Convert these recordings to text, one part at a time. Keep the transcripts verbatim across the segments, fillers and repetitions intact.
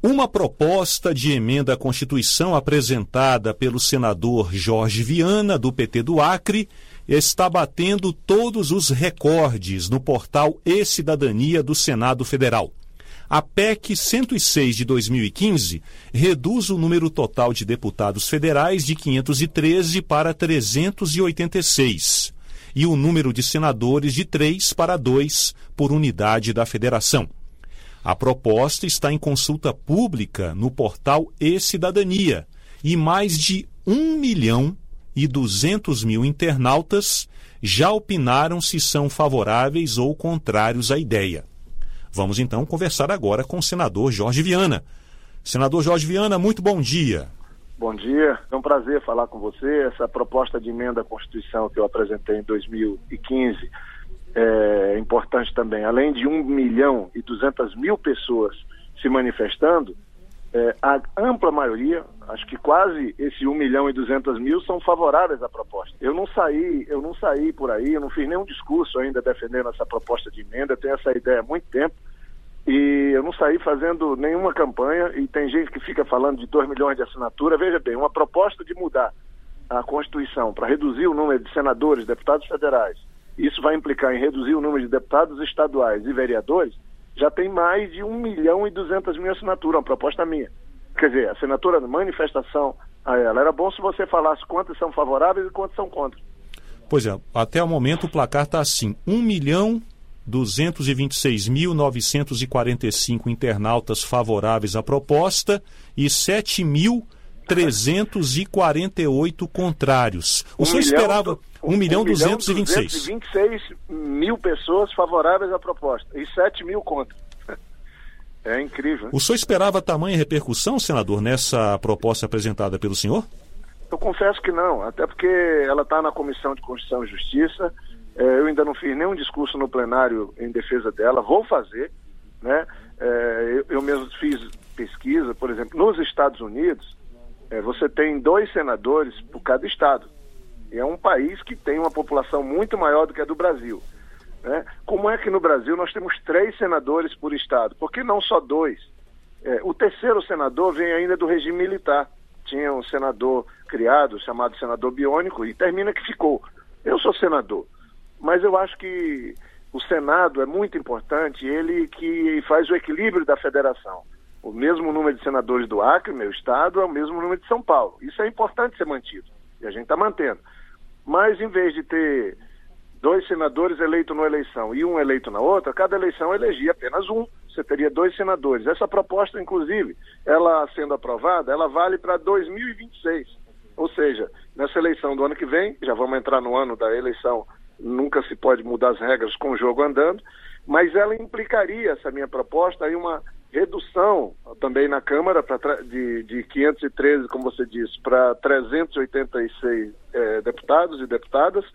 Uma proposta de emenda à Constituição apresentada pelo senador Jorge Viana, do P T do Acre, está batendo todos os recordes no portal E-Cidadania do Senado Federal. A P E C cento e seis de dois mil e quinze reduz o número total de deputados federais de quinhentos e treze para trezentos e oitenta e seis e o número de senadores de três para dois por unidade da federação. A proposta está em consulta pública no portal E-Cidadania e mais de um milhão e duzentos mil internautas já opinaram se são favoráveis ou contrários à ideia. Vamos então conversar agora com o senador Jorge Viana. Senador Jorge Viana, muito bom dia. Bom dia, é um prazer falar com você. Essa proposta de emenda à Constituição que eu apresentei em dois mil e quinze é importante também. Além de um milhão e duzentas mil pessoas se manifestando, é, a ampla maioria, acho que quase esse um milhão e duzentas mil são favoráveis à proposta. Eu não saí, eu não saí por aí, eu não fiz nenhum discurso ainda defendendo essa proposta de emenda, eu tenho essa ideia há muito tempo, e eu não saí fazendo nenhuma campanha, e tem gente que fica falando de dois milhões de assinatura. Veja bem, uma proposta de mudar a Constituição para reduzir o número de senadores, deputados federais, isso vai implicar em reduzir o número de deputados estaduais e vereadores, já tem mais de um milhão e duzentas mil assinaturas, uma proposta minha. Quer dizer, a assinatura de manifestação a ela. Era bom se você falasse quantas são favoráveis e quantas são contra. Pois é, até o momento o placar está assim, um milhão duzentos e vinte e seis mil novecentos e quarenta e cinco internautas favoráveis à proposta e sete mil trezentos e quarenta e oito contrários. O um senhor milhão, esperava um milhão duzentos e vinte e seis. duzentos e vinte e seis mil pessoas favoráveis à proposta e sete mil contra. É incrível. Hein? O senhor esperava tamanha repercussão, senador, nessa proposta apresentada pelo senhor? Eu confesso que não, até porque ela está na Comissão de Constituição e Justiça. É, eu ainda não fiz nenhum discurso no plenário em defesa dela, vou fazer, né? É, eu, eu mesmo fiz pesquisa, por exemplo, nos Estados Unidos, é, você tem dois senadores por cada estado. E é um país que tem uma população muito maior do que a do Brasil, né? Como é que no Brasil nós temos três senadores por estado? Por que não só dois? É, o terceiro senador vem ainda do regime militar. Tinha um senador criado, chamado senador biônico, e termina que ficou. Eu sou senador, mas eu acho que o Senado é muito importante, ele que faz o equilíbrio da federação. O mesmo número de senadores do Acre, meu estado, é o mesmo número de São Paulo. Isso é importante ser mantido, e a gente está mantendo. Mas em vez de ter dois senadores eleitos numa eleição e um eleito na outra, cada eleição elegia apenas um. Você teria dois senadores. Essa proposta, inclusive, ela sendo aprovada, ela vale para dois mil e vinte e seis. Ou seja, nessa eleição do ano que vem, já vamos entrar no ano da eleição, nunca se pode mudar as regras com o jogo andando, mas ela implicaria, essa minha proposta, aí uma redução também na Câmara pra, de, de quinhentos e treze, como você disse, para trezentos e oitenta e seis eh, deputados e deputadas,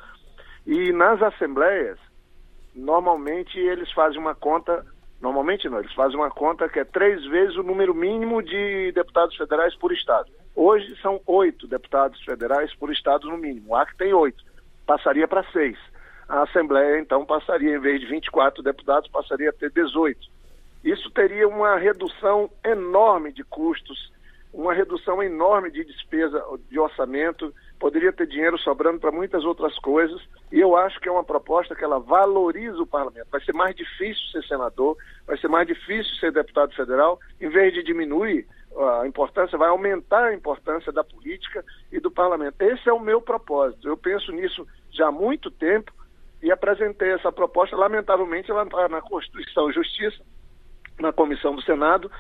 e nas assembleias, normalmente eles fazem uma conta, normalmente não, eles fazem uma conta que é três vezes o número mínimo de deputados federais por estado. Hoje são oito deputados federais por estado no mínimo, o Acre tem oito, passaria para seis. A Assembleia, então, passaria, em vez de vinte e quatro deputados, passaria a ter dezoito. Isso teria uma redução enorme de custos, uma redução enorme de despesa de orçamento, poderia ter dinheiro sobrando para muitas outras coisas, e eu acho que é uma proposta que ela valoriza o parlamento. Vai ser mais difícil ser senador, vai ser mais difícil ser deputado federal, em vez de diminuir a importância, vai aumentar a importância da política e do parlamento. Esse é o meu propósito. Eu penso nisso já há muito tempo e apresentei essa proposta. Lamentavelmente, ela está na Constituição e Justiça, na Comissão do Senado,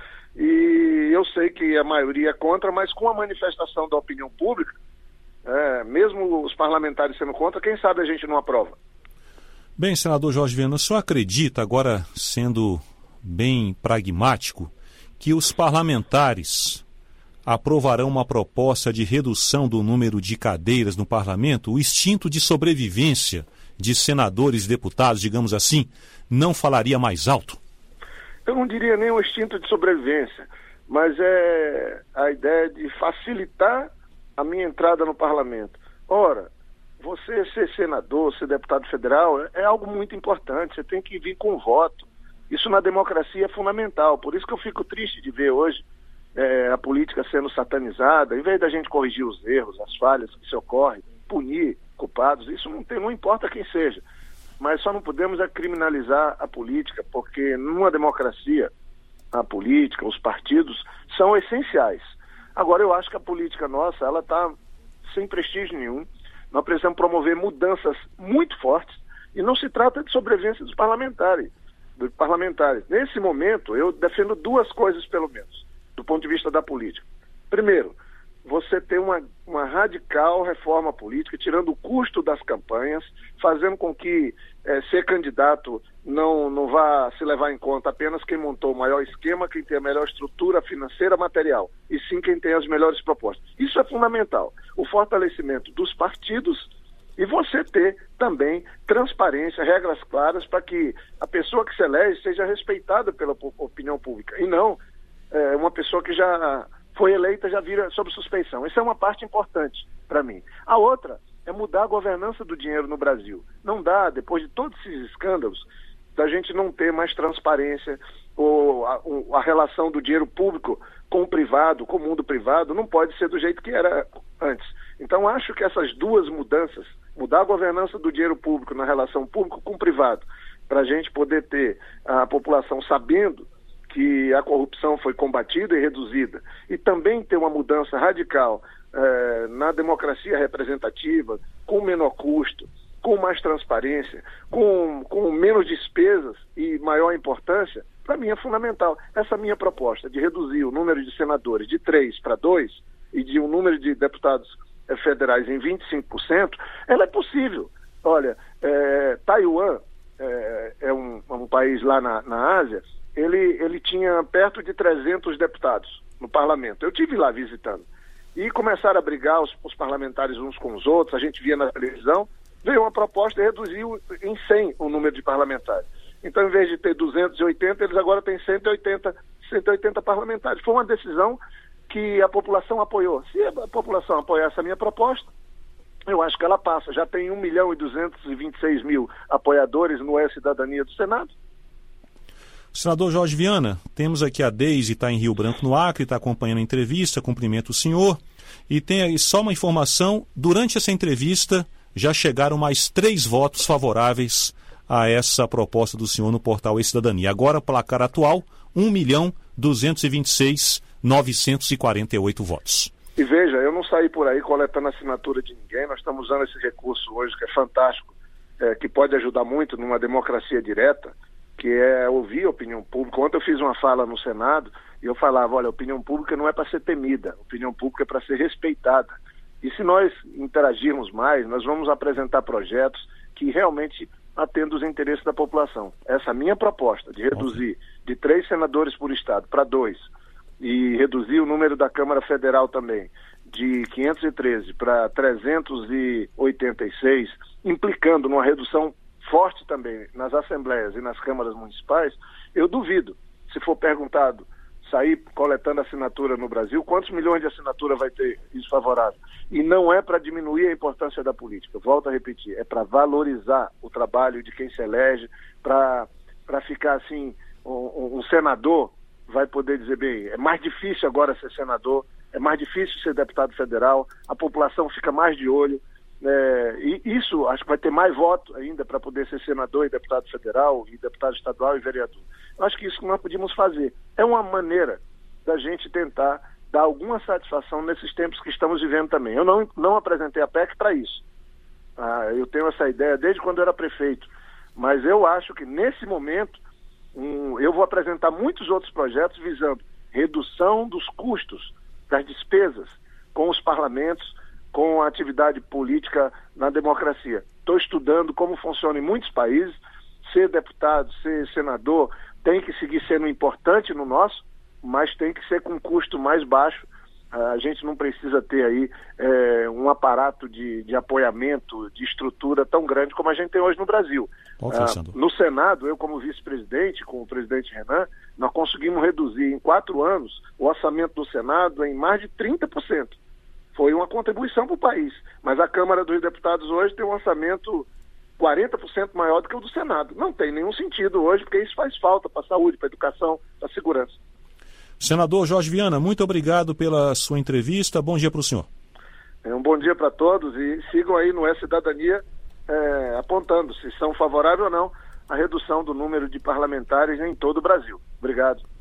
e eu sei que a maioria é contra, mas com a manifestação da opinião pública, é, mesmo os parlamentares sendo contra, quem sabe a gente não aprova. Bem, senador Jorge Viana, o senhor acredita, agora sendo bem pragmático, que os parlamentares aprovarão uma proposta de redução do número de cadeiras no parlamento? O instinto de sobrevivência de senadores e deputados, digamos assim, não falaria mais alto? Eu não diria nem o instinto de sobrevivência, mas é a ideia de facilitar a minha entrada no parlamento. Ora, você ser senador, ser deputado federal, é algo muito importante, você tem que vir com voto. Isso na democracia é fundamental, por isso que eu fico triste de ver hoje é, a política sendo satanizada, em vez da gente corrigir os erros, as falhas que se ocorrem, punir culpados, isso não, tem, não importa quem seja. Mas só não podemos é criminalizar a política, porque numa democracia, a política, os partidos, são essenciais. Agora, eu acho que a política nossa, ela está sem prestígio nenhum. Nós precisamos promover mudanças muito fortes, e não se trata de sobrevivência dos parlamentares. Dos parlamentares. Nesse momento, eu defendo duas coisas, pelo menos, do ponto de vista da política. Primeiro, você ter uma, uma radical reforma política, tirando o custo das campanhas, fazendo com que é, ser candidato não, não vá se levar em conta apenas quem montou o maior esquema, quem tem a melhor estrutura financeira material, e sim quem tem as melhores propostas. Isso é fundamental. O fortalecimento dos partidos e você ter também transparência, regras claras para que a pessoa que se elege seja respeitada pela opinião pública, e não é, uma pessoa que já foi eleita já vira sob suspeição. Essa é uma parte importante para mim. A outra é mudar a governança do dinheiro no Brasil. Não dá, depois de todos esses escândalos, da gente não ter mais transparência, ou a, a relação do dinheiro público com o privado, com o mundo privado, não pode ser do jeito que era antes. Então, acho que essas duas mudanças, mudar a governança do dinheiro público na relação público com o privado, para a gente poder ter a população sabendo que a corrupção foi combatida e reduzida, e também ter uma mudança radical eh, na democracia representativa, com menor custo, com mais transparência, com, com menos despesas e maior importância, para mim é fundamental. Essa minha proposta de reduzir o número de senadores de três para dois e de um número de deputados eh, federais em vinte e cinco por cento, ela é possível. Olha, eh, Taiwan eh, é um, um país lá na, na Ásia. Ele, ele tinha perto de trezentos deputados no parlamento. Eu estive lá visitando. E começaram a brigar os, os parlamentares uns com os outros, a gente via na televisão, veio uma proposta e reduziu em cem o número de parlamentares. Então, em vez de ter duzentos e oitenta, eles agora têm cento e oitenta, cento e oitenta parlamentares. Foi uma decisão que a população apoiou. Se a população apoiar essa minha proposta, eu acho que ela passa. Já tem um milhão e duzentos e vinte e seis mil apoiadores no E-Cidadania do Senado. Senador Jorge Viana, temos aqui a Deise, está em Rio Branco, no Acre, está acompanhando a entrevista, cumprimento o senhor. E tem aí só uma informação, durante essa entrevista já chegaram mais três votos favoráveis a essa proposta do senhor no portal E-Cidadania. Agora, o placar atual, um milhão duzentos e vinte e seis mil novecentos e quarenta e oito votos. E veja, eu não saí por aí coletando assinatura de ninguém, nós estamos usando esse recurso hoje, que é fantástico, é, que pode ajudar muito numa democracia direta, que é ouvir a opinião pública. Ontem eu fiz uma fala no Senado e eu falava, olha, a opinião pública não é para ser temida, a opinião pública é para ser respeitada. E se nós interagirmos mais, nós vamos apresentar projetos que realmente atendam os interesses da população. Essa minha proposta de reduzir de três senadores por estado para dois e reduzir o número da Câmara Federal também de quinhentos e treze para trezentos e oitenta e seis, implicando numa redução forte também nas assembleias e nas câmaras municipais, eu duvido, se for perguntado, sair coletando assinatura no Brasil, quantos milhões de assinatura vai ter isso favorável? E não é para diminuir a importância da política, volto a repetir, é para valorizar o trabalho de quem se elege, para para ficar assim, um, um senador vai poder dizer, bem, é mais difícil agora ser senador, é mais difícil ser deputado federal, a população fica mais de olho. É, e isso, acho que vai ter mais voto ainda para poder ser senador e deputado federal, e deputado estadual e vereador. Eu acho que isso que nós podíamos fazer. É uma maneira da gente tentar dar alguma satisfação nesses tempos que estamos vivendo também. Eu não, não apresentei a P E C para isso. Ah, eu tenho essa ideia desde quando eu era prefeito. Mas eu acho que nesse momento um, eu vou apresentar muitos outros projetos visando redução dos custos, das despesas com os parlamentos, com a atividade política na democracia. Estou estudando como funciona em muitos países. Ser deputado, ser senador, tem que seguir sendo importante no nosso, mas tem que ser com um custo mais baixo. A gente não precisa ter aí é, um aparato de, de apoiamento, de estrutura tão grande como a gente tem hoje no Brasil. Okay, ah, no Senado, eu como vice-presidente, com o presidente Renan, nós conseguimos reduzir em quatro anos o orçamento do Senado em mais de trinta por cento. Foi uma contribuição para o país, mas a Câmara dos Deputados hoje tem um orçamento quarenta por cento maior do que o do Senado. Não tem nenhum sentido hoje, porque isso faz falta para a saúde, para a educação, para a segurança. Senador Jorge Viana, muito obrigado pela sua entrevista. Bom dia para o senhor. É um bom dia para todos e sigam aí no E-Cidadania é, apontando se são favoráveis ou não à redução do número de parlamentares em todo o Brasil. Obrigado.